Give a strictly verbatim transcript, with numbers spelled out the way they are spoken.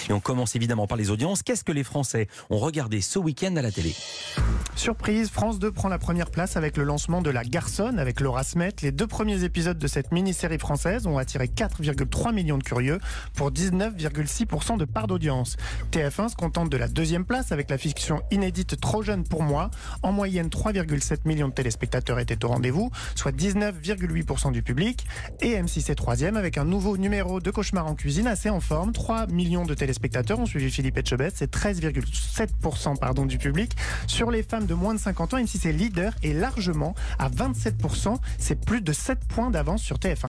Et on commence évidemment par les audiences. Qu'est-ce que les Français ont regardé ce week-end à la télé ? Surprise, France deux prend la première place avec le lancement de La Garçonne avec Laura Smet. Les deux premiers épisodes de cette mini-série française ont attiré quatre virgule trois millions de curieux pour dix-neuf virgule six pour cent de part d'audience. T F un se contente de la deuxième place avec la fiction inédite Trop jeune pour moi. En moyenne, trois virgule sept millions de téléspectateurs étaient au rendez-vous, soit dix-neuf virgule huit pour cent du public. Et M six est troisième avec un nouveau numéro de Cauchemar en cuisine assez en forme. trois millions de téléspectateurs ont suivi Philippe Etchebest, c'est treize virgule sept pour cent pardon, du public. Sur les femmes de moins de cinquante ans, M six est leader et largement à vingt-sept pour cent. C'est plus de sept points d'avance sur T F un.